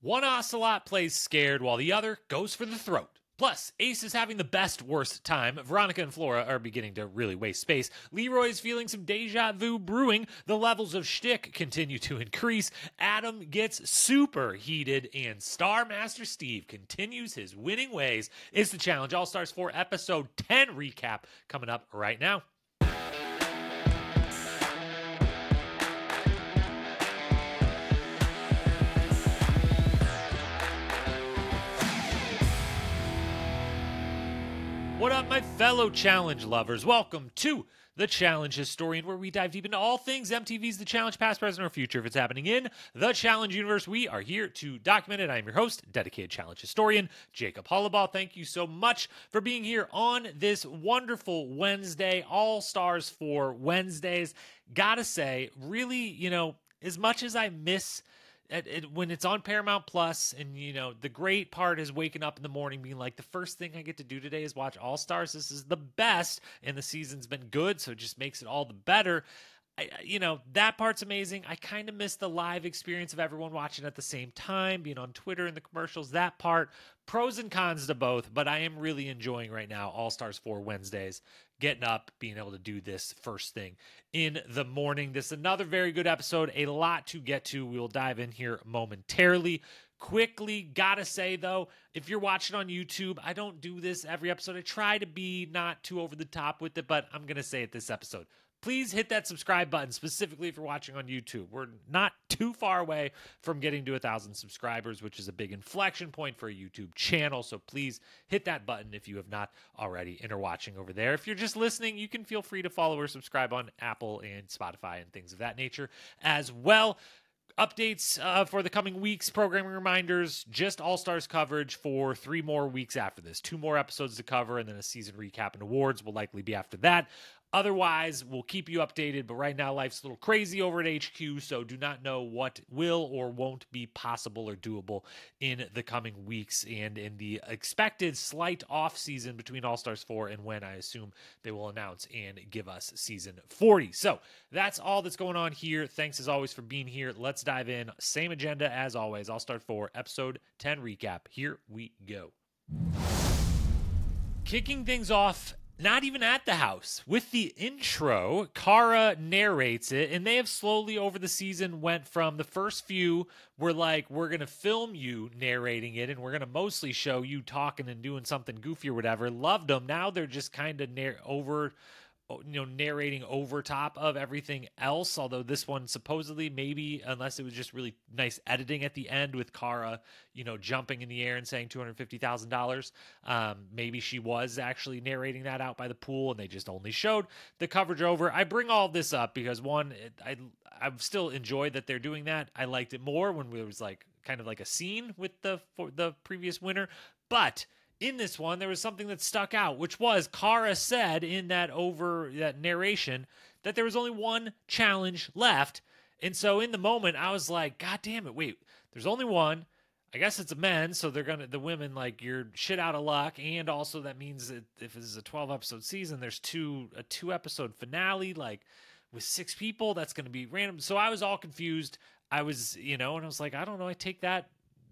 One ocelot plays scared while the other goes for the throat. Plus, Ace is having the best worst time. Veronica and Flora are beginning to really waste space. Leroy is feeling some deja vu brewing. The levels of shtick continue to increase. Adam gets super heated. And Star Master Steve continues his winning ways. It's the Challenge All-Stars 4 Episode 10 recap coming up right now. What up, my fellow Challenge lovers? Welcome to The Challenge Historian, where we dive deep into all things MTV's The Challenge, past, present, or future. If it's happening in the Challenge universe, we are here to document it. I am your host, dedicated Challenge Historian, Jacob Hollabaugh. Thank you so much for being here on this wonderful Wednesday, All-Stars 4 Wednesdays. Gotta say, really, as much as I miss when it's on Paramount Plus, and the great part is waking up in the morning being like, the first thing I get to do today is watch All Stars. This is the best, and the season's been good, so it just makes it all the better. That part's amazing. I kind of miss the live experience of everyone watching at the same time, being on Twitter and the commercials. That part, pros and cons to both, but I am really enjoying right now All Stars 4 Wednesdays, getting up, being able to do this first thing in the morning. This is another very good episode, a lot to get to. We'll dive in here momentarily. Quickly, gotta say though, if you're watching on YouTube, I don't do this every episode. I try to be not too over the top with it, but I'm gonna say it this episode. Please hit that subscribe button, specifically if you're watching on YouTube. We're not too far away from getting to 1,000 subscribers, which is a big inflection point for a YouTube channel. So please hit that button if you have not already and are watching over there. If you're just listening, you can feel free to follow or subscribe on Apple and Spotify and things of that nature as well. Updates for the coming weeks, programming reminders, just All-Stars coverage for 3 more weeks after this. 2 more episodes to cover, and then a season recap and awards will likely be after that. Otherwise, we'll keep you updated, but right now life's a little crazy over at HQ, so do not know what will or won't be possible or doable in the coming weeks and in the expected slight off season between All-Stars 4 and when I assume they will announce and give us season 40. So that's all that's going on here. Thanks as always for being here. Let's dive in. Same agenda as always. All-Star 4 Episode 10 recap. Here we go. Kicking things off, not even at the house. With the intro, Cara narrates it, and they have slowly over the season went from the first few were like, we're going to film you narrating it, and we're going to mostly show you talking and doing something goofy or whatever. Loved them. Now they're just kind of narrating over top of everything else, although this one supposedly, maybe, unless it was just really nice editing at the end with Cara, jumping in the air and saying $250,000, maybe she was actually narrating that out by the pool and they just only showed the coverage over. I bring all this up because one, I've still enjoyed that they're doing that. I liked it more when it was like kind of like a scene with the previous winner, but in this one, there was something that stuck out, which was Cara said in that narration that there was only one challenge left. And so in the moment, I was like, God damn it, wait, there's only one. I guess it's a men, so the women, like, you're shit out of luck. And also that means that if this is a 12-episode season, there's a 2-episode finale, like, with 6 people, that's going to be random. So I was all confused. I was, and I was like, I don't know, I take that.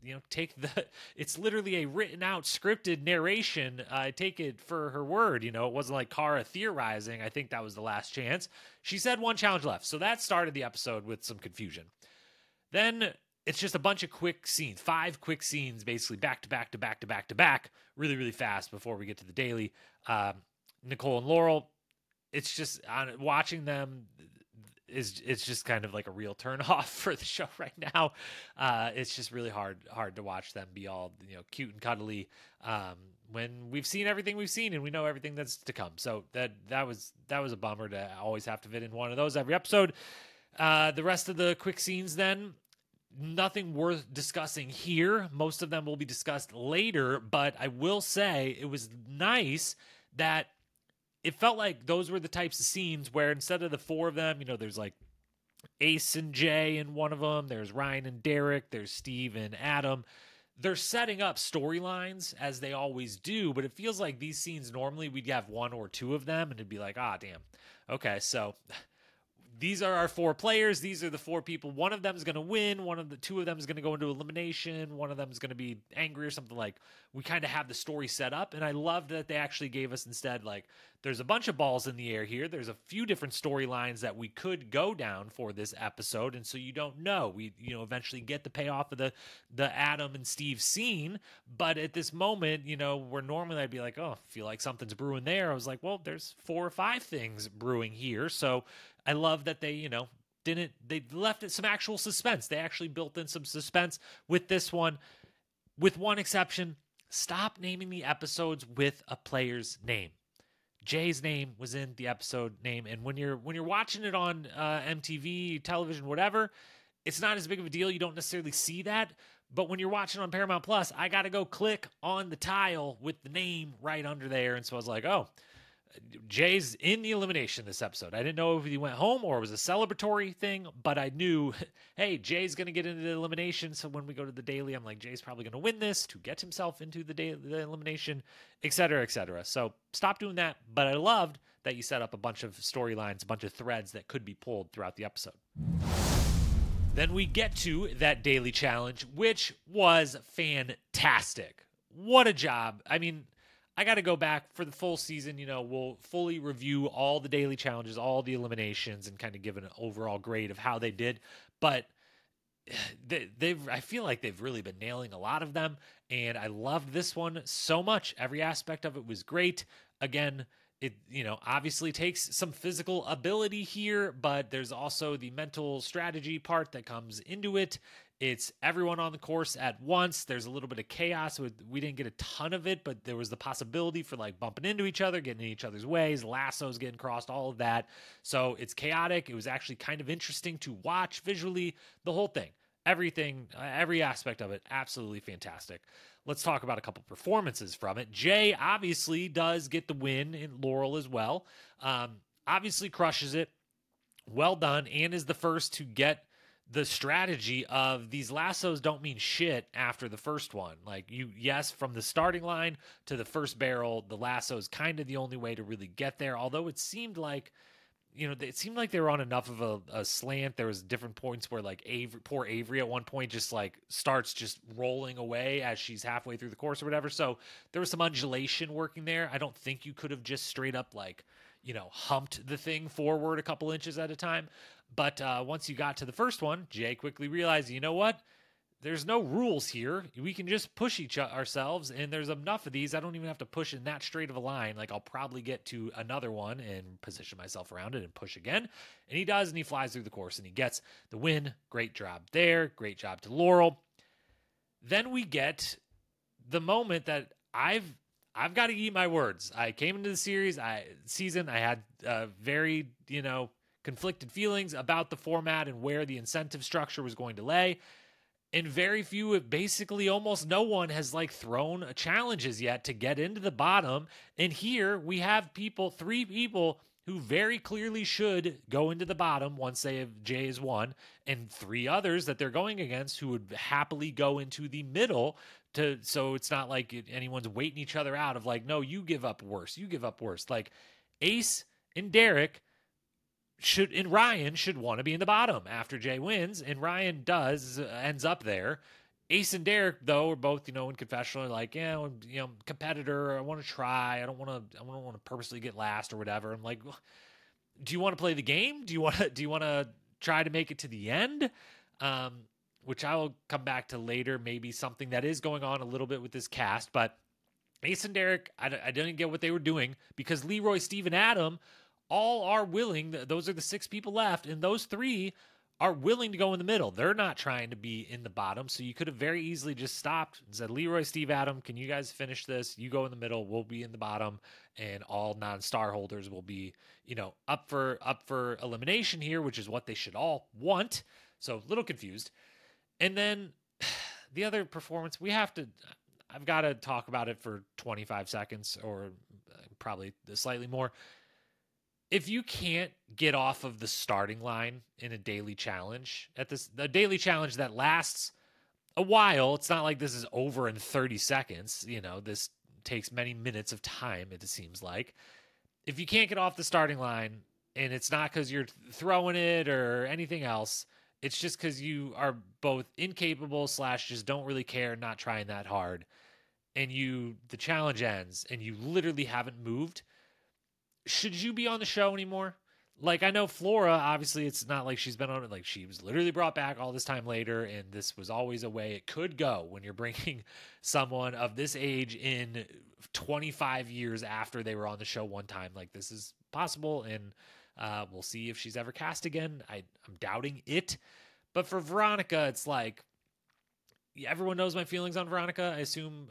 It's literally a written out scripted narration. I take it for her word. It wasn't like Cara theorizing. I think that was the last chance. She said one challenge left. So that started the episode with some confusion. Then it's just a bunch of quick scenes, 5 quick scenes, basically back to back to back to back to back, really, really fast before we get to the daily. Nicole and Laurel, it's just watching them. It's just kind of like a real turn off for the show right now. It's just really hard to watch them be all cute and cuddly when we've seen everything we've seen and we know everything that's to come. So that was a bummer to always have to fit in one of those every episode. The rest of the quick scenes, then, nothing worth discussing here. Most of them will be discussed later, but I will say it was nice that it felt like those were the types of scenes where instead of the 4 of them, there's like Ace and Jay in one of them, there's Ryan and Derek, there's Steve and Adam. They're setting up storylines as they always do, but it feels like these scenes normally we'd have 1 or 2 of them and it'd be like, damn. Okay, so these are our 4 players. These are the 4 people. One of them is going to win. Two of them is going to go into elimination. One of them is going to be angry or something. Like, we kind of have the story set up. And I loved that they actually gave us instead, like, there's a bunch of balls in the air here. There's a few different storylines that we could go down for this episode. And so you don't know. We, eventually get the payoff of the Adam and Steve scene. But at this moment, where normally I'd be like, oh, I feel like something's brewing there. I was like, well, there's 4 or 5 things brewing here. So I love that they, they left it some actual suspense. They actually built in some suspense with this one, with one exception. Stop naming the episodes with a player's name. Jay's name was in the episode name, and when you're watching it on MTV, television, whatever, it's not as big of a deal. You don't necessarily see that. But when you're watching on Paramount Plus, I got to go click on the tile with the name right under there. And so I was like, oh, Jay's in the elimination this episode. I didn't know if he went home or it was a celebratory thing, but I knew, hey, Jay's going to get into the elimination. So when we go to the daily, I'm like, Jay's probably going to win this to get himself into the elimination, et cetera, et cetera. So stop doing that. But I loved that you set up a bunch of storylines, a bunch of threads that could be pulled throughout the episode. Then we get to that daily challenge, which was fantastic. What a job. I mean, I got to go back for the full season. We'll fully review all the daily challenges, all the eliminations, and kind of give an overall grade of how they did. But I feel like they've really been nailing a lot of them. And I loved this one so much. Every aspect of it was great. Again, it, obviously takes some physical ability here, but there's also the mental strategy part that comes into it. It's everyone on the course at once. There's a little bit of chaos. We didn't get a ton of it, but there was the possibility for like bumping into each other, getting in each other's ways, lassos getting crossed, all of that. So it's chaotic. It was actually kind of interesting to watch visually, the whole thing. Everything, every aspect of it, absolutely fantastic. Let's talk about a couple performances from it. Jay obviously does get the win in Laurel as well. Obviously crushes it. Well done, and is the first to get the strategy of these lassos don't mean shit after the first one. Like, yes, from the starting line to the first barrel, the lasso is kind of the only way to really get there. Although it seemed like, they were on enough of a slant. There was different points where like poor Avery at one point just like starts just rolling away as she's halfway through the course or whatever. So there was some undulation working there. I don't think you could have just straight up like, humped the thing forward a couple inches at a time. But once you got to the first one, Jay quickly realized, you know what? There's no rules here. We can just push ourselves, and there's enough of these. I don't even have to push in that straight of a line. Like, I'll probably get to another one and position myself around it and push again. And he does, and he flies through the course, and he gets the win. Great job there. Great job to Laurel. Then we get the moment that I've got to eat my words. I came into the season. I had very, conflicted feelings about the format and where the incentive structure was going to lay. And very few, basically almost no one has like thrown challenges yet to get into the bottom. And here we have 3 people who very clearly should go into the bottom once Jay has won, and 3 others that they're going against who would happily go into the middle. So it's not like anyone's waiting each other out of like, no, you give up worse. Like Ace and Derek and Ryan should want to be in the bottom after Jay wins, and Ryan ends up there. Ace and Derek, though, are both, in confessional, like, competitor. I want to try. I don't want to purposely get last or whatever. I'm like, do you want to play the game? Do you want to try to make it to the end? Which I will come back to later. Maybe something that is going on a little bit with this cast, but Ace and Derek, I didn't get what they were doing, because Leroy, Steve, and Adam all are willing. Those are the 6 people left, and those 3 are willing to go in the middle. They're not trying to be in the bottom, so you could have very easily just stopped and said, Leroy, Steve, Adam, can you guys finish this? You go in the middle, we'll be in the bottom, and all non-star holders will be, up for elimination here, which is what they should all want. So a little confused. And then the other performance, I've got to talk about it for 25 seconds or probably slightly more. If you can't get off of the starting line in a daily challenge, a daily challenge that lasts a while, it's not like this is over in 30 seconds. This takes many minutes of time, it seems like. If you can't get off the starting line, And it's not because you're throwing it or anything else. It's just because you are both incapable slash just don't really care, not trying that hard. And the challenge ends and you literally haven't moved. Should you be on the show anymore? Like, I know Flora, obviously, it's not like she's been on it. Like, she was literally brought back all this time later, and this was always a way it could go when you're bringing someone of this age in 25 years after they were on the show one time. Like, this is possible, and we'll see if she's ever cast again. I'm doubting it. But for Veronica, it's like, everyone knows my feelings on Veronica. I assume,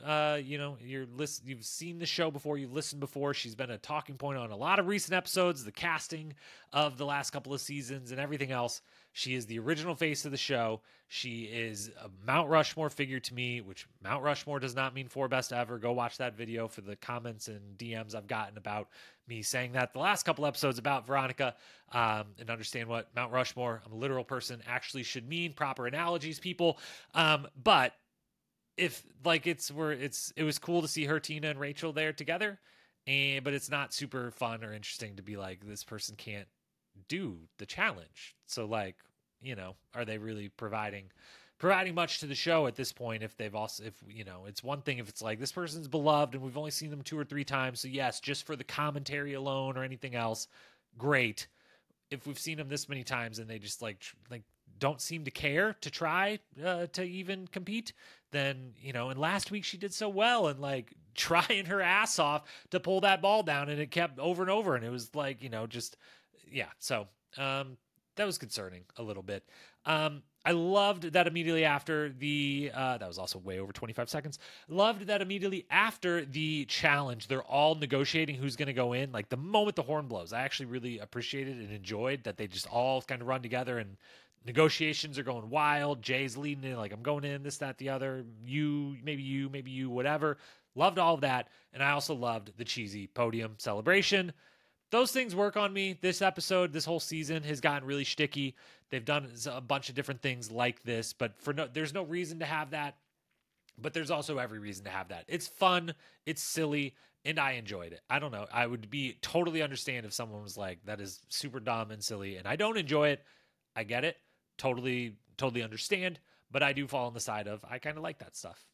you've seen the show before, you've listened before. She's been a talking point on a lot of recent episodes, the casting of the last couple of seasons and everything else. She is the original face of the show. She is a Mount Rushmore figure to me, which Mount Rushmore does not mean 4 best ever. Go watch that video for the comments and DMs I've gotten about me saying that the last couple episodes about Veronica, and understand what Mount Rushmore, I'm a literal person, actually should mean. Proper analogies, people. But if like it was cool to see her, Tina, and Rachel there together, but it's not super fun or interesting to be like, this person can't do the challenge. So like, are they really providing much to the show at this point? If it's one thing if it's like, this person's beloved and we've only seen them 2 or 3 times, so yes, just for the commentary alone or anything else, great. If we've seen them this many times and they just like don't seem to care to try to even compete, then and last week she did so well and like trying her ass off to pull that ball down, and it kept over and over, and it was like, just yeah. So that was concerning a little bit. I loved that immediately after that was also way over 25 seconds. Loved that immediately after the challenge, they're all negotiating who's going to go in. Like the moment the horn blows, I actually really appreciated and enjoyed that they just all kind of run together and negotiations are going wild. Jay's leading in, like, I'm going in, this, that, the other. You, maybe you, whatever. Loved all of that. And I also loved the cheesy podium celebration. Those things work on me. This episode, this whole season has gotten really shticky. They've done a bunch of different things like this, but there's no reason to have that. But there's also every reason to have that. It's fun, it's silly, and I enjoyed it. I don't know. I would be totally understand if someone was like, that is super dumb and silly, and I don't enjoy it. I get it. Totally understand. But I do fall on the side of, I kind of like that stuff.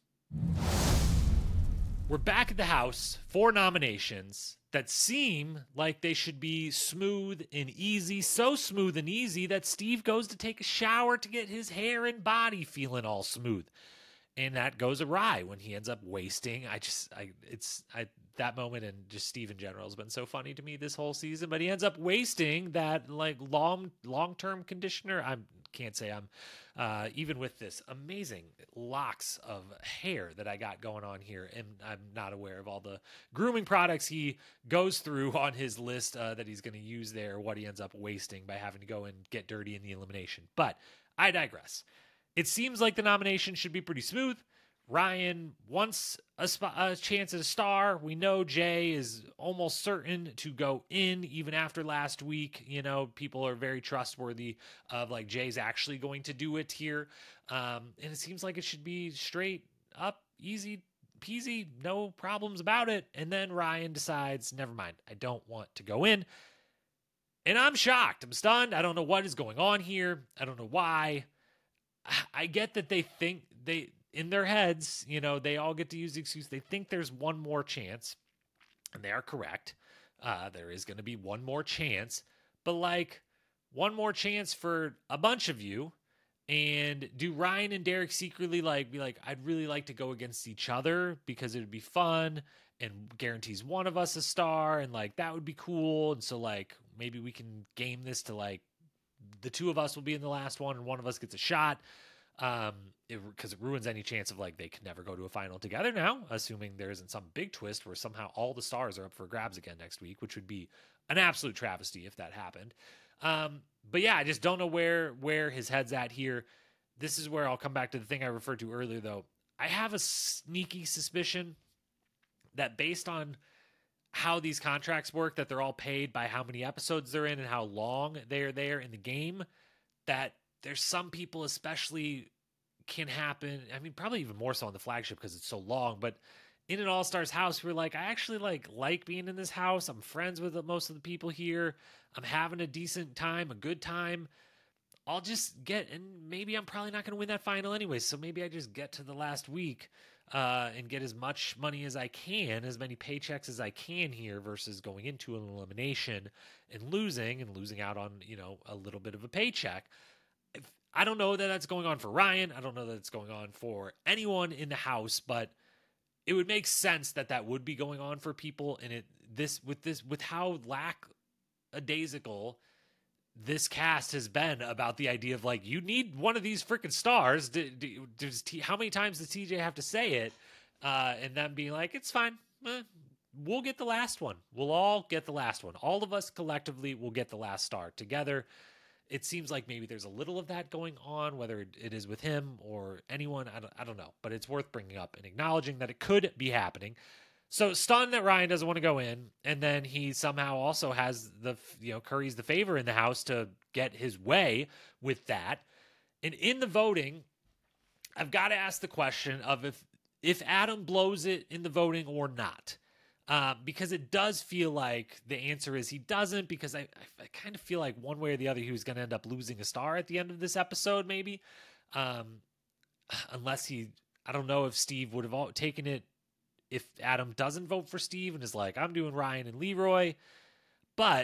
We're back at the house for nominations that seem like they should be smooth and easy. So smooth and easy that Steve goes to take a shower to get his hair and body feeling all smooth. And that goes awry when he ends up wasting. That moment, and just Steve in general has been so funny to me this whole season, but he ends up wasting that like long-term conditioner. I can't say I'm even with this amazing locks of hair that I got going on here, and I'm not aware of all the grooming products he goes through on his list that he's going to use there, what he ends up wasting by having to go and get dirty in the elimination. But I digress. It seems like the nomination should be pretty smooth. Ryan wants a chance at a star. We know Jay is almost certain to go in even after last week. People are very trustworthy of like, Jay's actually going to do it here. And it seems like it should be straight up, easy peasy, no problems about it. And then Ryan decides, never mind, I don't want to go in. And I'm shocked. I'm stunned. I don't know what is going on here. I don't know why. I get that they think in their heads, they all get to use the excuse. They think there's one more chance, and they are correct. There is going to be one more chance, but like one more chance for a bunch of you. And do Ryan and Derek secretly be like, I'd really like to go against each other because it would be fun and guarantees one of us a star, and like that would be cool. And so like maybe we can game this to like the 2 of us will be in the last one and one of us gets a shot. Because it ruins any chance of like they can never go to a final together now, assuming there isn't some big twist where somehow all the stars are up for grabs again next week, which would be an absolute travesty if that happened. But yeah, I just don't know where his head's at here. This is where I'll come back to the thing I referred to earlier, though. I have a sneaky suspicion that based on how these contracts work, that they're all paid by how many episodes they're in and how long they're there in the game, that there's some people especially can happen. I mean, probably even more so on the flagship because it's so long, but in an All-Stars house. We're like, I actually like being in this house. I'm friends with most of the people here. I'm having a decent time, a good time. I'll just and maybe I'm probably not going to win that final anyway. So maybe I just get to the last week and get as much money as I can, as many paychecks as I can here versus going into an elimination and losing out on, a little bit of a paycheck. I don't know that that's going on for Ryan. I don't know that it's going on for anyone in the house, but it would make sense that would be going on for people. And with how lackadaisical this cast has been about the idea of like, you need one of these freaking stars. How many times does TJ have to say it? And them being like, it's fine. We'll get the last one. We'll all get the last one. All of us collectively will get the last star together. It seems like maybe there's a little of that going on, whether it is with him or anyone. I don't know, but it's worth bringing up and acknowledging that it could be happening. So stunned that Ryan doesn't want to go in, and then he somehow also has Curry's the favor in the house to get his way with that. And in the voting, I've got to ask the question of if Adam blows it in the voting or not. Because it does feel like the answer is he doesn't, because I kind of feel like one way or the other he was going to end up losing a star at the end of this episode, maybe. Unless I don't know if Steve would have taken it if Adam doesn't vote for Steve and is like, I'm doing Ryan and Leroy. But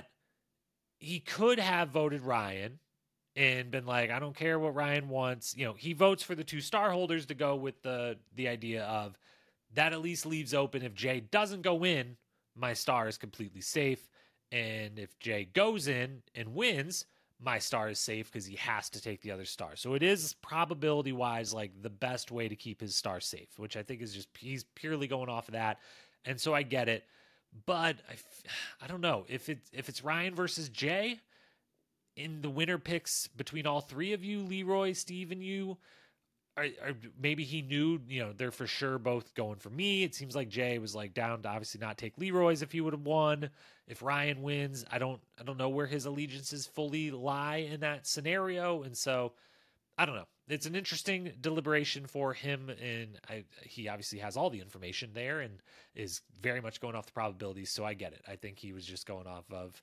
he could have voted Ryan and been like, I don't care what Ryan wants. He votes for the 2 star holders to go with the idea of that at least leaves open, if Jay doesn't go in, my star is completely safe. And if Jay goes in and wins, my star is safe because he has to take the other star. So it is probability wise like the best way to keep his star safe, which I think is just, he's purely going off of that. And so I get it, but I don't know if it's Ryan versus Jay in the winner picks between all 3 of you, Leroy, Steve, and you. Or maybe he knew, they're for sure both going for me. It seems like Jay was like down to obviously not take Leroy's if he would have won. If Ryan wins, I don't know where his allegiances fully lie in that scenario. And so I don't know. It's an interesting deliberation for him. And he obviously has all the information there and is very much going off the probabilities. So I get it. I think he was just going off of,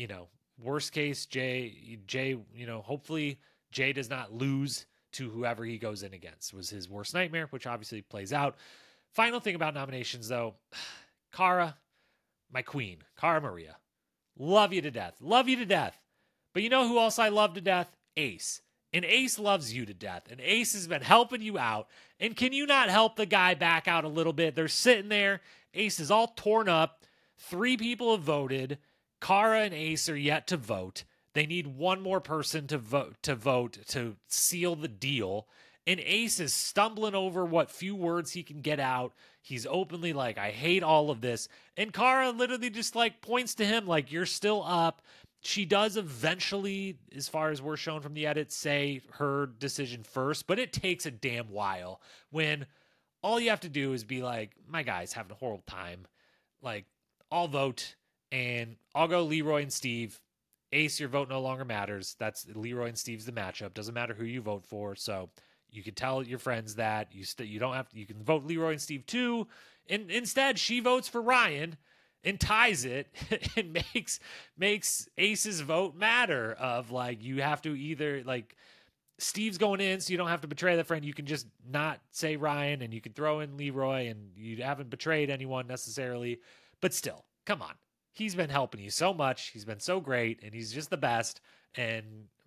worst case, Jay, hopefully Jay does not lose to whoever he goes in against, was his worst nightmare, which obviously plays out. Final thing about nominations, though, Cara, my queen, Cara Maria. Love you to death. Love you to death. But you know who else I love to death? Ace. And Ace loves you to death. And Ace has been helping you out. And can you not help the guy back out a little bit? They're sitting there. Ace is all torn up. 3 people have voted. Cara and Ace are yet to vote. They need one more person to vote to seal the deal. And Ace is stumbling over what few words he can get out. He's openly like, I hate all of this. And Cara literally just like points to him like, you're still up. She does eventually, as far as we're shown from the edit, say her decision first. But it takes a damn while when all you have to do is be like, my guy's having a horrible time. Like, I'll vote and I'll go Leroy and Steve. Ace, your vote no longer matters. That's Leroy and Steve's the matchup. Doesn't matter who you vote for. So you can tell your friends that you don't have to, you can vote Leroy and Steve too. And instead she votes for Ryan and ties it and makes Ace's vote matter of like, you have to either like Steve's going in, so you don't have to betray that friend. You can just not say Ryan and you can throw in Leroy and you haven't betrayed anyone necessarily, but still, come on. He's been helping you so much. He's been so great, and he's just the best. And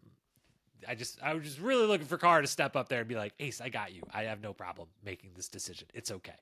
I was just really looking for Cara to step up there and be like, Ace, I got you. I have no problem making this decision. It's okay.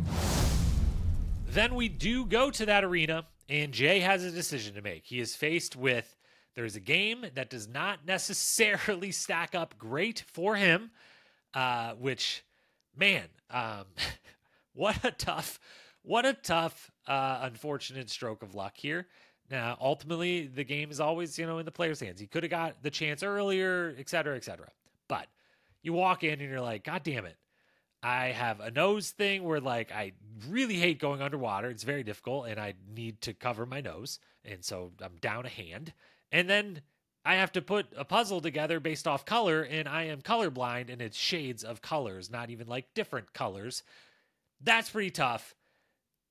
Then we do go to that arena, and Jay has a decision to make. He is faced with, there's a game that does not necessarily stack up great for him, which, man, what a tough, unfortunate stroke of luck here. Now, ultimately, the game is always, in the player's hands. He could have got the chance earlier, et cetera, et cetera. But you walk in and you're like, God damn it. I have a nose thing where, like, I really hate going underwater. It's very difficult, and I need to cover my nose. And so I'm down a hand. And then I have to put a puzzle together based off color, and I am colorblind, and it's shades of colors, not even, like, different colors. That's pretty tough.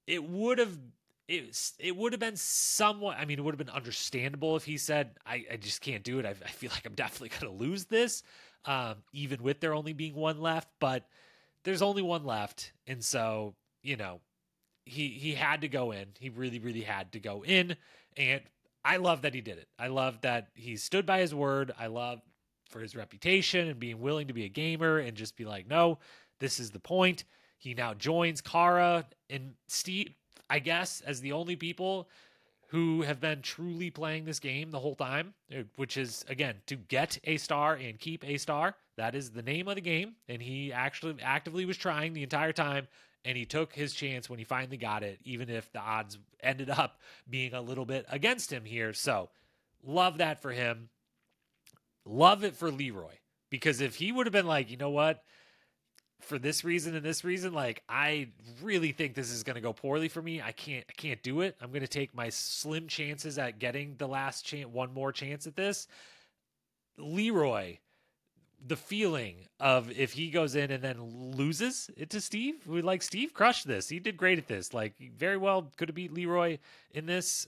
it would have it would have been somewhat, I mean, it would have been understandable if he said, I just can't do it. I feel like I'm definitely going to lose this, even with there only being one left. But there's only one left. And so, you know, he had to go in. He really, really had to go in. And I love that he did it. I love that he stood by his word. I love for his reputation and being willing to be a gamer and just be like, no, this is the point. He now joins Kara and Steve, I guess, as the only people who have been truly playing this game the whole time, which is, again, to get a star and keep a star. That is the name of the game. And he actually actively was trying the entire time. And he took his chance when he finally got it, even if the odds ended up being a little bit against him here. So, love that for him. Love it for Leroy. Because if he would have been like, you know what, for this reason and this reason, like, I really think this is going to go poorly for me. I can't do it. I'm going to take my slim chances at getting the last chance, one more chance at this. Leroy, the feeling of if he goes in and then loses it to Steve, we like Steve crushed this. He did great at this. Like, very well could have beat Leroy in this.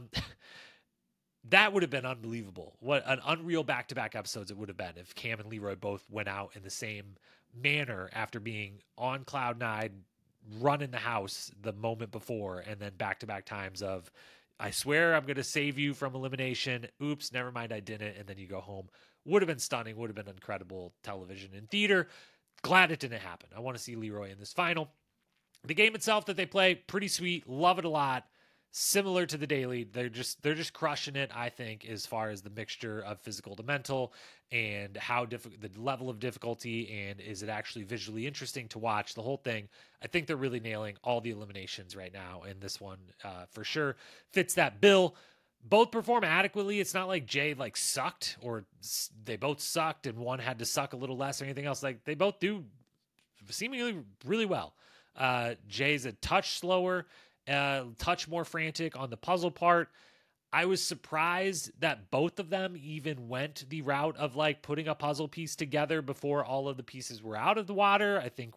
That would have been unbelievable. What an unreal back-to-back episodes it would have been if Cam and Leroy both went out in the same manner after being on cloud nine, running the house the moment before, and then back-to-back times of, I swear I'm going to save you from elimination. Oops, never mind, I didn't. And then you go home. Would have been stunning. Would have been incredible television and theater. Glad it didn't happen. I want to see Leroy in this final. The game itself that they play, pretty sweet. Love it a lot. Similar to the daily, they're just crushing it, I think, as far as the mixture of physical to mental and how the level of difficulty, and is it actually visually interesting to watch the whole thing. I think they're really nailing all the eliminations right now, and this one for sure fits that bill. Both perform adequately. It's not like Jay like sucked, or they both sucked and one had to suck a little less or anything else. Like, they both do seemingly really well. Jay's a touch slower, touch more frantic on the puzzle part. I was surprised that both of them even went the route of like putting a puzzle piece together before all of the pieces were out of the water. I think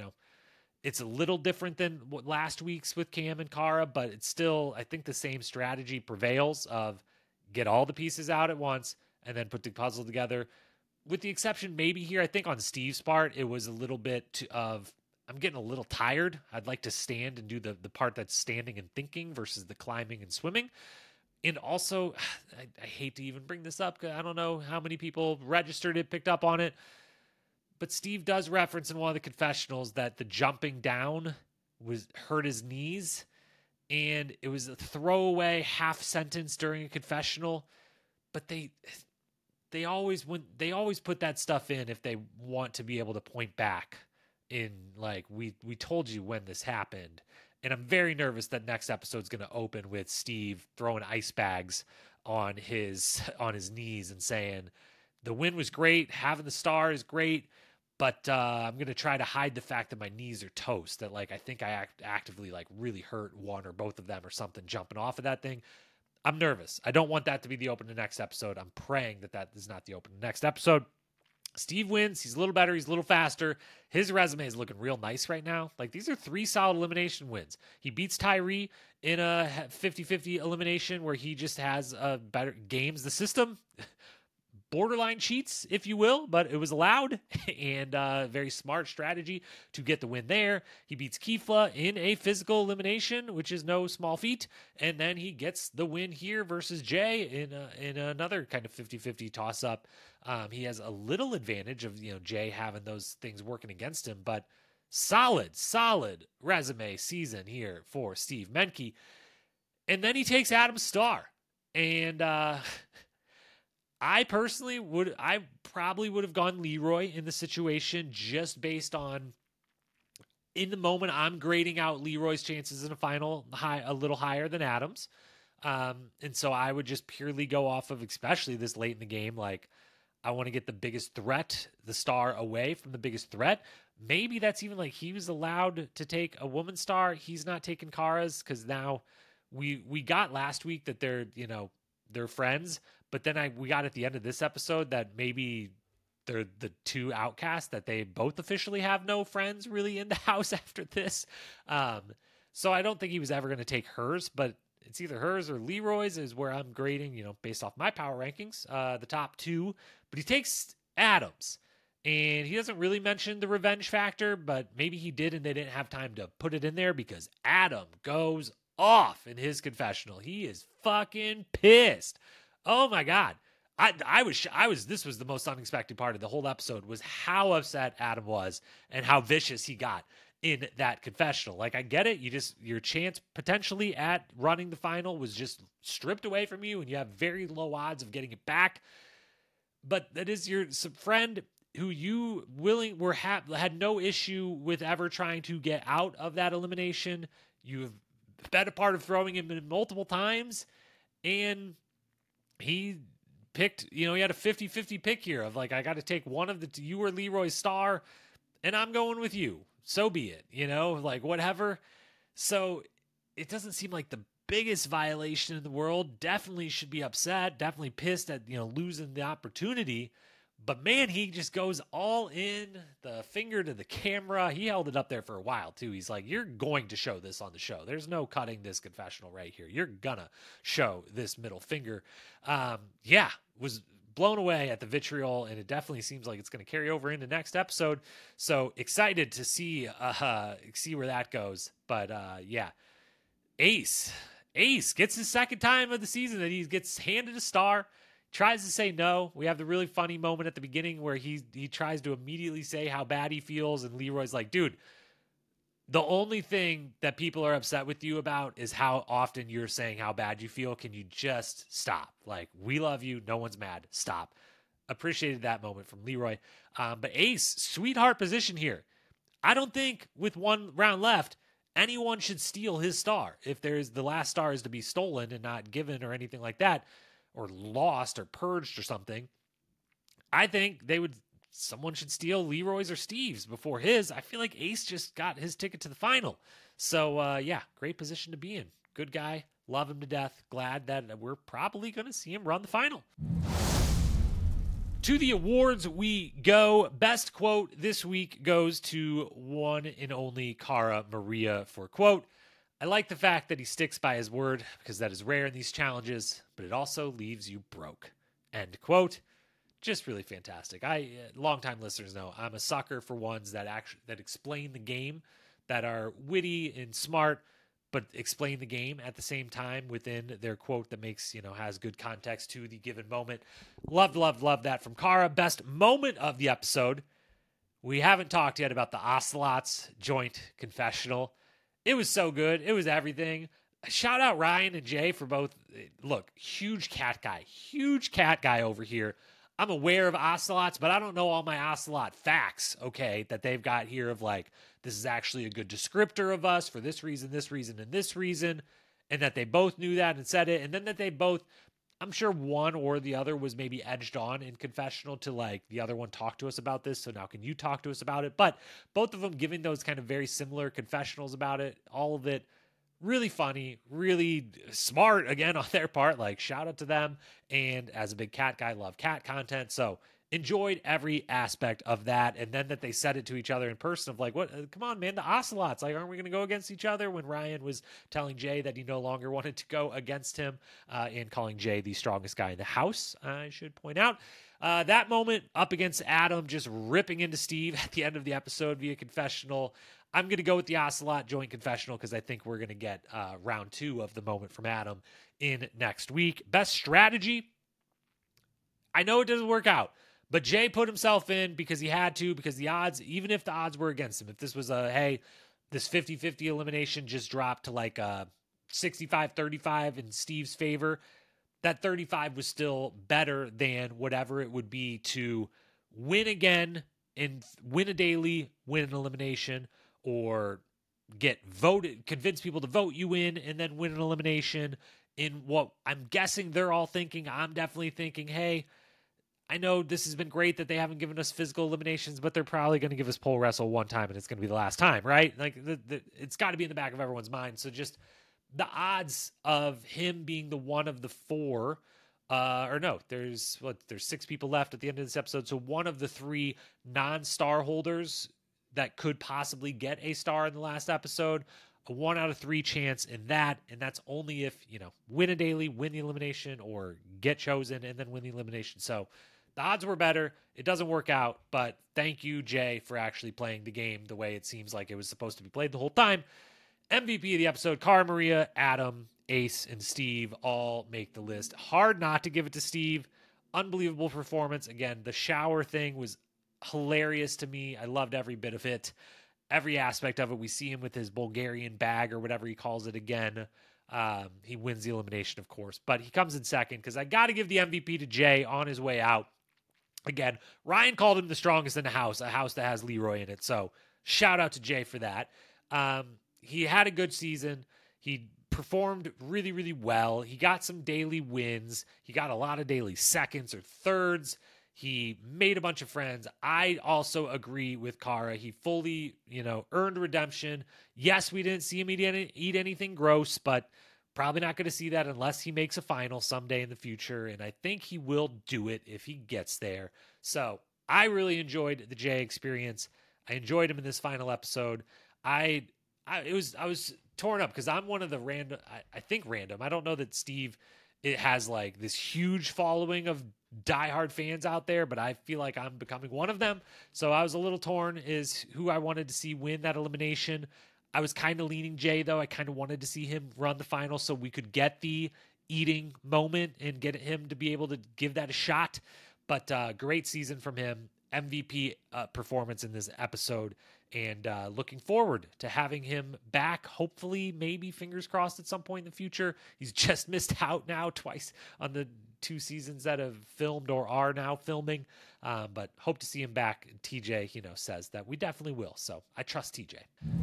it's a little different than last week's with Cam and Kara, but it's still, I think the same strategy prevails of get all the pieces out at once and then put the puzzle together. With the exception maybe here, I think on Steve's part, it was a little bit of, I'm getting a little tired. I'd like to stand and do the part that's standing and thinking versus the climbing and swimming. And also, I hate to even bring this up because I don't know how many people registered it, picked up on it. But Steve does reference in one of the confessionals that the jumping down was hurt his knees. And it was a throwaway half sentence during a confessional. But they always put that stuff in if they want to be able to point back in like, we told you when this happened. And I'm very nervous that next episode's going to open with Steve throwing ice bags on his knees and saying the win was great, having the star is great, but I'm going to try to hide the fact that my knees are toast, that like I think I actively like really hurt one or both of them or something jumping off of that thing. I'm nervous. I don't want that to be the open to next episode. I'm praying that is not the open to next episode. Steve wins. He's a little better. He's a little faster. His resume is looking real nice right now. Like, these are 3 solid elimination wins. He beats Tyree in a 50-50 elimination where he just has a better games the system. Borderline cheats, if you will, but it was allowed, and very smart strategy to get the win there. He beats Kifla in a physical elimination, which is no small feat, and then he gets the win here versus Jay in another kind of 50-50 toss-up. He has a little advantage of Jay having those things working against him, but solid resume season here for Steve Menke. And then he takes Adam Starr, and I probably would have gone Leroy in the situation just based on, in the moment, I'm grading out Leroy's chances in a final a little higher than Adam's. And so I would just purely go off of, especially this late in the game, like, I want to get the biggest threat, the star, away from the biggest threat. Maybe that's even like he was allowed to take a woman star. He's not taking Kara's because now we got last week that they're friends. But then we got at the end of this episode that maybe they're the 2 outcasts, that they both officially have no friends really in the house after this. So I don't think he was ever going to take hers, but it's either hers or Leroy's is where I'm grading, based off my power rankings, the top two. But he takes Adams. And he doesn't really mention the revenge factor, but maybe he did and they didn't have time to put it in there because Adam goes off in his confessional. He is fucking pissed. Oh my God. This was the most unexpected part of the whole episode was how upset Adam was and how vicious he got in that confessional. Like, I get it. Your chance potentially at running the final was just stripped away from you and you have very low odds of getting it back. But that is your friend who you had no issue with ever trying to get out of that elimination. You've been a part of throwing him in multiple times, and he picked, he had a 50-50 pick here of like, I got to take one of you or Leroy's star, and I'm going with you. So be it, like whatever. So it doesn't seem like the biggest violation in the world. Definitely should be upset, definitely pissed at, losing the opportunity. But man, he just goes all in, the finger to the camera. He held it up there for a while too. He's like, you're going to show this on the show. There's no cutting this confessional right here. You're gonna show this middle finger. Was blown away at the vitriol, and it definitely seems like it's going to carry over into next episode. So excited to see where that goes. But Ace gets his second time of the season that he gets handed a star. Tries to say no. We have the really funny moment at the beginning where he tries to immediately say how bad he feels, and Leroy's like, dude, the only thing that people are upset with you about is how often you're saying how bad you feel. Can you just stop? Like, we love you. No one's mad. Stop. Appreciated that moment from Leroy. But Ace, sweetheart position here. I don't think with one round left, anyone should steal his star. If the last star is to be stolen and not given or anything like that, or lost or purged or something, I think someone should steal Leroy's or Steve's before his. I feel like Ace just got his ticket to the final. So, great position to be in. Good guy. Love him to death. Glad that we're probably going to see him run the final. To the awards we go. Best quote this week goes to one and only Cara Maria for quote, I like the fact that he sticks by his word because that is rare in these challenges, but it also leaves you broke. End quote. Just really fantastic. Longtime listeners know I'm a sucker for ones that explain the game, that are witty and smart, but explain the game at the same time within their quote that makes, has good context to the given moment. Love that from Cara. Best moment of the episode. We haven't talked yet about the Ocelots joint confessional. It was so good. It was everything. Shout out Ryan and Jay for both. Look, huge cat guy over here. I'm aware of ocelots, but I don't know all my ocelot facts, okay, that they've got here of like, this is actually a good descriptor of us for this reason, and this reason, and that they both knew that and said it, and then that they both, I'm sure one or the other was maybe edged on in confessional to like, the other one talk to us about this, so now can you talk to us about it? But both of them giving those kind of very similar confessionals about it, all of it, really funny, really smart again on their part. Like, shout out to them. And as a big cat guy, love cat content. So enjoyed every aspect of that. And then that they said it to each other in person of like, what, come on, man, the Ocelots, like, aren't we going to go against each other? When Ryan was telling Jay that he no longer wanted to go against him, and calling Jay the strongest guy in the house, I should point out. That moment up against Adam, just ripping into Steve at the end of the episode via confessional. I'm going to go with the Ocelot joint confessional because I think we're going to get round 2 of the moment from Adam in next week. Best strategy. I know it doesn't work out, but Jay put himself in because he had to, because the odds, even if the odds were against him, if this was this 50-50 elimination just dropped to like 65-35 in Steve's favor, that 35 was still better than whatever it would be to win again and win a daily, win an elimination, or get voted, convince people to vote you in and then win an elimination. In what I'm guessing they're all thinking, I'm definitely thinking, hey, I know this has been great that they haven't given us physical eliminations, but they're probably going to give us pole wrestle one time and it's going to be the last time, right? Like it's got to be in the back of everyone's mind. So just the odds of him being the one of the 4, there's 6 people left at the end of this episode. So one of the 3 non-star holders that could possibly get a star in the last episode a 1 out of 3 chance in that, and that's only if, win a daily, win the elimination, or get chosen and then win the elimination. So the odds were better. It doesn't work out, but thank you, Jay, for actually playing the game the way it seems like it was supposed to be played the whole time. MVP of the episode, Cara Maria, Adam, Ace, and Steve all make the list. Hard not to give it to Steve. Unbelievable performance. Again, the shower thing was hilarious to me. I loved every bit of it. Every aspect of it. We see him with his Bulgarian bag or whatever he calls it again. He wins the elimination, of course, but he comes in second because I got to give the MVP to Jay on his way out. Again, Ryan called him the strongest in the house, a house that has Leroy in it. So shout out to Jay for that. He had a good season. He performed really, really well. He got some daily wins. He got a lot of daily seconds or thirds. He made a bunch of friends. I also agree with Cara. He fully, earned redemption. Yes, we didn't see him eat anything gross, but probably not going to see that unless he makes a final someday in the future. And I think he will do it if he gets there. So I really enjoyed the Jay experience. I enjoyed him in this final episode. I was torn up because I'm one of the random. I think random. I don't know that Steve it has like this huge following of diehard fans out there, but I feel like I'm becoming one of them. So I was a little torn is who I wanted to see win that elimination. I was kind of leaning Jay, though. I kind of wanted to see him run the final so we could get the eating moment and get him to be able to give that a shot. But great season from him. MVP performance in this episode. And looking forward to having him back. Hopefully, maybe, fingers crossed, at some point in the future. He's just missed out now twice on the 2 seasons that have filmed or are now filming. But hope to see him back. TJ, says that we definitely will. So I trust TJ.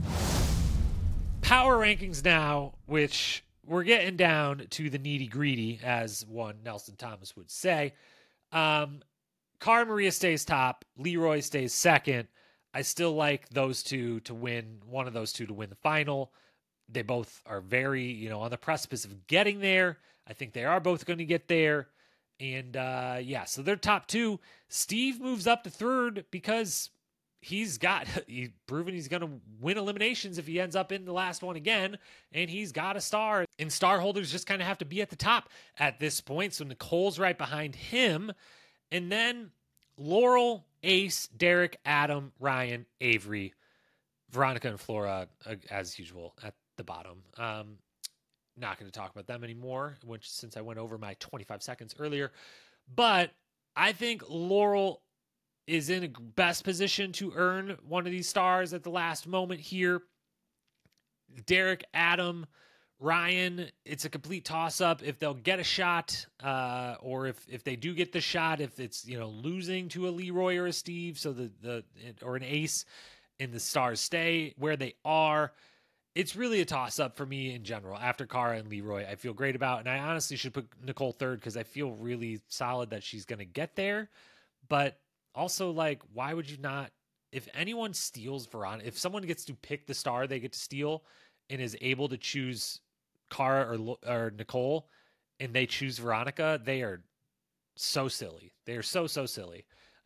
Power rankings now, which we're getting down to the nitty gritty, as one Nelson Thomas would say. Cara Maria stays top. Leroy stays second. I still like those two to win, one of those two to win the final. They both are very, on the precipice of getting there. I think they are both going to get there. And so they're top 2. Steve moves up to third because he's proven he's going to win eliminations if he ends up in the last one again. And he's got a star. And star holders just kind of have to be at the top at this point. So Nicole's right behind him. And then Laurel, Ace, Derek, Adam, Ryan, Avery, Veronica, and Flora, as usual, at the bottom. Not going to talk about them anymore, since I went over my 25 seconds earlier. But I think Laurel is in a best position to earn one of these stars at the last moment here. Derek, Adam, Ryan, it's a complete toss-up if they'll get a shot, or if they do get the shot, if it's losing to a Leroy or a Steve, so or an Ace, and the stars stay where they are. It's really a toss-up for me in general. After Cara and Leroy, I feel great about, and I honestly should put Nicole third because I feel really solid that she's going to get there. But also, why would you not? If anyone steals Veronica, if someone gets to pick the star they get to steal and is able to choose Cara or Nicole, and they choose Veronica, they are so silly. They are so silly.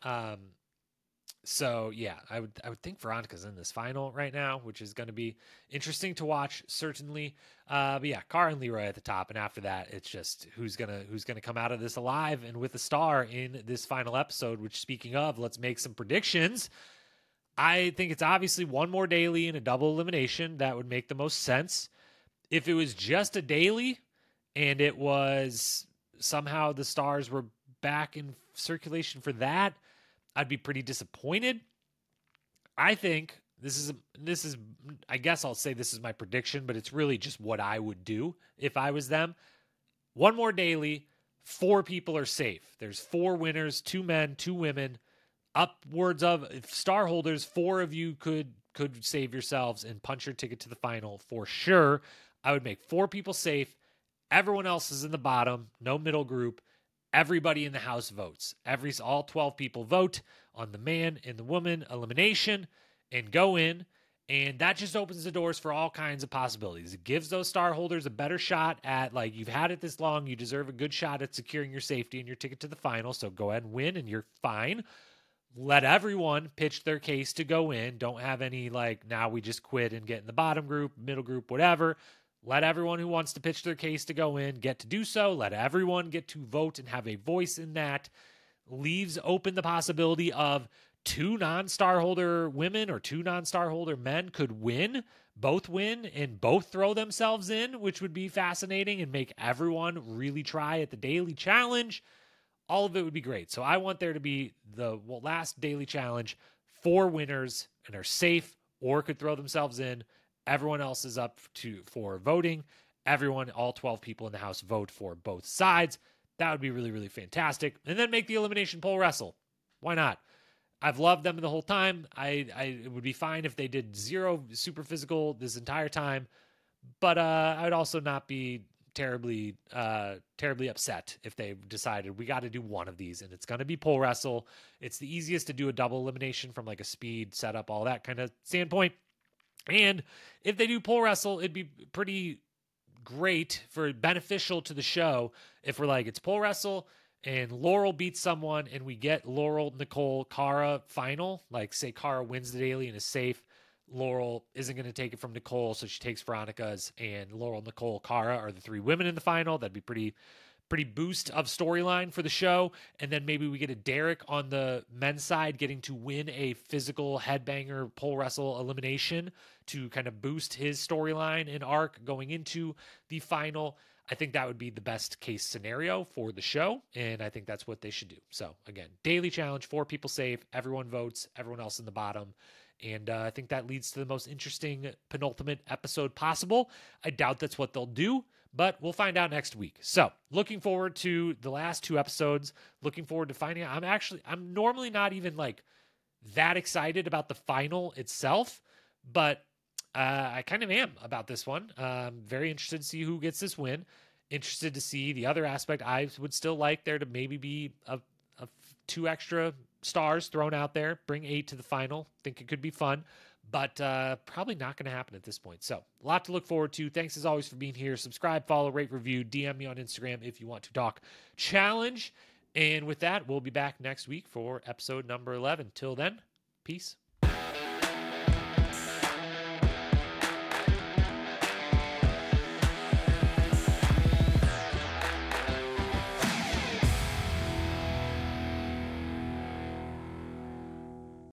So yeah, I would think Veronica's in this final right now, which is going to be interesting to watch, certainly. But yeah, Cara and Leroy at the top, and after that, it's just who's gonna come out of this alive and with a star in this final episode. Which, speaking of, let's make some predictions. I think it's obviously one more daily and a double elimination. That would make the most sense. If it was just a daily and it was somehow the stars were back in circulation for that, I'd be pretty disappointed. I think this is, I guess I'll say this is my prediction, but it's really just what I would do if I was them. One more daily, 4 people are safe. There's 4 winners, 2 men, 2 women, upwards of star holders. 4 of you could save yourselves and punch your ticket to the final for sure. I would make 4 people safe. Everyone else is in the bottom, no middle group. Everybody in the house votes. All 12 people vote on the man and the woman elimination and go in. And that just opens the doors for all kinds of possibilities. It gives those star holders a better shot at, you've had it this long, you deserve a good shot at securing your safety and your ticket to the final. So go ahead and win and you're fine. let everyone pitch their case to go in. Don't have any like, now we just quit and get in the bottom group, middle group, whatever. Let everyone who wants to pitch their case to go in get to do so. Let everyone get to vote and have a voice in that. Leaves open the possibility of 2 non-star holder women or 2 non-star holder men could both win and both throw themselves in, which would be fascinating and make everyone really try at the daily challenge. All of it would be great. So I want there to be the last daily challenge, 4 winners and are safe or could throw themselves in. Everyone else is up for voting. Everyone, all 12 people in the house vote for both sides. That would be really, really fantastic. And then make the elimination pole wrestle. Why not? I've loved them the whole time. It would be fine if they did 0 super physical this entire time. But I would also not be terribly upset if they decided we got to do one of these and it's going to be pole wrestle. It's the easiest to do a double elimination from like a speed setup, all that kind of standpoint. And if they do pole wrestle, it'd be pretty great for beneficial to the show if we're like, it's pole wrestle and Laurel beats someone and we get Laurel, Nicole, Cara final. Like say Cara wins the daily and is safe. Laurel isn't going to take it from Nicole, so she takes Veronica's, and Laurel, Nicole, Cara are the 3 women in the final. That'd be pretty boost of storyline for the show. And then maybe we get a Derek on the men's side getting to win a physical headbanger pole wrestle elimination to kind of boost his storyline and arc going into the final. I think that would be the best case scenario for the show, and I think that's what they should do. So again, daily challenge, 4 people safe, everyone votes, everyone else in the bottom. And I think that leads to the most interesting penultimate episode possible. I doubt that's what they'll do, but we'll find out next week. So looking forward to the last 2 episodes, looking forward to finding out. I'm normally not even like that excited about the final itself, but I kind of am about this one. Very interested to see who gets this win. Interested to see the other aspect. I would still like there to maybe be a 2 extra stars thrown out there, bring 8 to the final. Think it could be fun, but probably not going to happen at this point. So a lot to look forward to. Thanks as always for being here. Subscribe, follow, rate, review, DM me on Instagram if you want to talk challenge. And with that, we'll be back next week for episode number 11. Till then, peace.